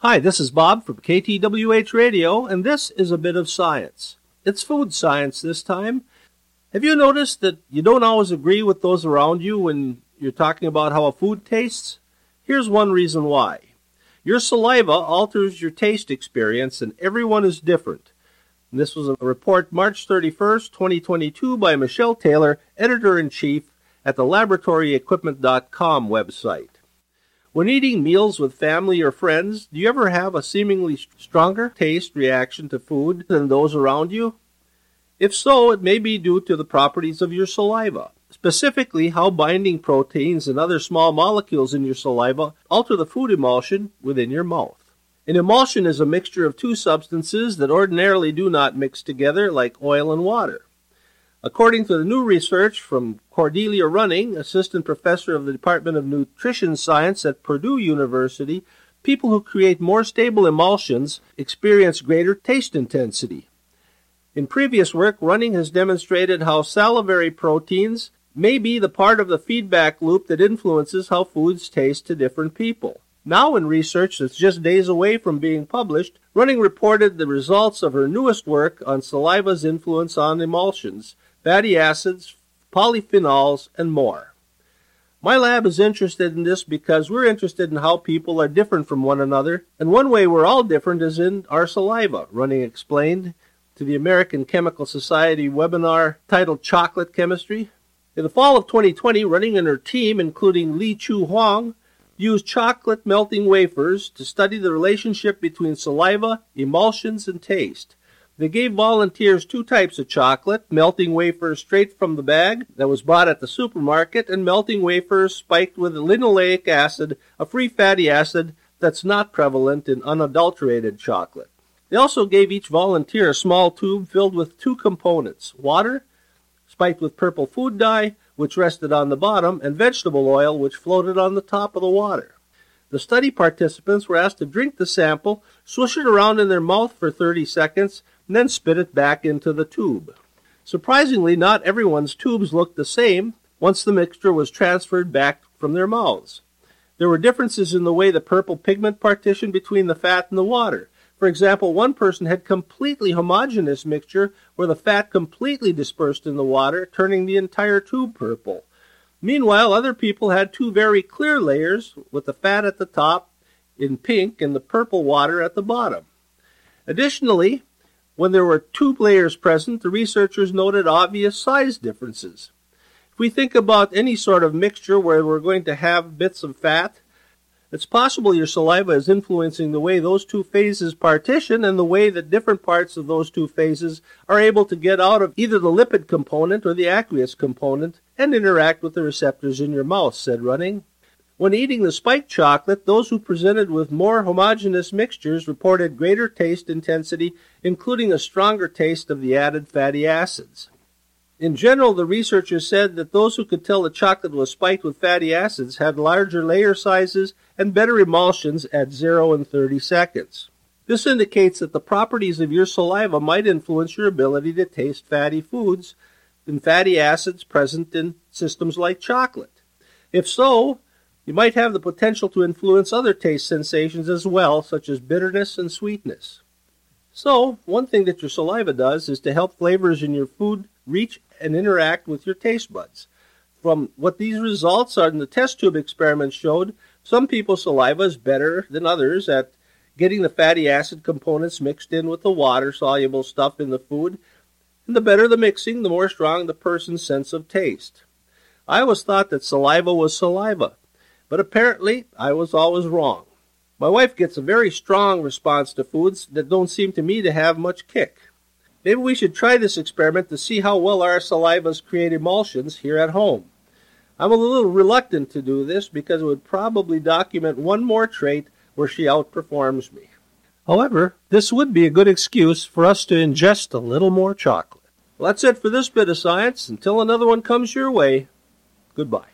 Hi, this is Bob from KTWH Radio, and this is a bit of science. It's food science this time. Have you noticed that you don't always agree with those around you when you're talking about how a food tastes? Here's one reason why. Your saliva alters your taste experience, and everyone is different. And this was a report March 31st, 2022 by Michelle Taylor, Editor-in-Chief at the LaboratoryEquipment.com website. When eating meals with family or friends, do you ever have a seemingly stronger taste reaction to food than those around you? If so, it may be due to the properties of your saliva, specifically how binding proteins and other small molecules in your saliva alter the food emulsion within your mouth. An emulsion is a mixture of two substances that ordinarily do not mix together, like oil and water. According to the new research from Cordelia Running, assistant professor of the Department of Nutrition Science at Purdue University, people who create more stable emulsions experience greater taste intensity. In previous work, Running has demonstrated how salivary proteins may be the part of the feedback loop that influences how foods taste to different people. Now, in research that's just days away from being published, Running reported the results of her newest work on saliva's influence on emulsions, fatty acids, polyphenols, and more. My lab is interested in this because we're interested in how people are different from one another, and one way we're all different is in our saliva, Running explained to the American Chemical Society webinar titled Chocolate Chemistry. In the fall of 2020, Running and her team, including Li Chu Huang, used chocolate melting wafers to study the relationship between saliva, emulsions, and taste. They gave volunteers two types of chocolate, melting wafers straight from the bag that was bought at the supermarket, and melting wafers spiked with linoleic acid, a free fatty acid that's not prevalent in unadulterated chocolate. They also gave each volunteer a small tube filled with two components, water, spiked with purple food dye, which rested on the bottom, and vegetable oil, which floated on the top of the water. The study participants were asked to drink the sample, swish it around in their mouth for 30 seconds, and then spit it back into the tube. Surprisingly, not everyone's tubes looked the same once the mixture was transferred back from their mouths. There were differences in the way the purple pigment partitioned between the fat and the water. For example, one person had completely homogeneous mixture where the fat completely dispersed in the water, turning the entire tube purple. Meanwhile, other people had two very clear layers with the fat at the top in pink and the purple water at the bottom. Additionally, when there were two layers present, the researchers noted obvious size differences. If we think about any sort of mixture where we're going to have bits of fat, it's possible your saliva is influencing the way those two phases partition and the way that different parts of those two phases are able to get out of either the lipid component or the aqueous component and interact with the receptors in your mouth, said Running. When eating the spiked chocolate, those who presented with more homogeneous mixtures reported greater taste intensity, including a stronger taste of the added fatty acids. In general, the researchers said that those who could tell the chocolate was spiked with fatty acids had larger layer sizes and better emulsions at 0 and 30 seconds. This indicates that the properties of your saliva might influence your ability to taste fatty foods and fatty acids present in systems like chocolate. If so, you might have the potential to influence other taste sensations as well, such as bitterness and sweetness. So, one thing that your saliva does is to help flavors in your food reach and interact with your taste buds. From what these results in the test tube experiment showed, some people's saliva is better than others at getting the fatty acid components mixed in with the water-soluble stuff in the food, and the better the mixing, the more strong the person's sense of taste. I always thought that saliva was saliva, but apparently I was always wrong. My wife gets a very strong response to foods that don't seem to me to have much kick. Maybe we should try this experiment to see how well our salivas create emulsions here at home. I'm a little reluctant to do this because it would probably document one more trait where she outperforms me. However, this would be a good excuse for us to ingest a little more chocolate. Well, that's it for this bit of science. Until another one comes your way, goodbye.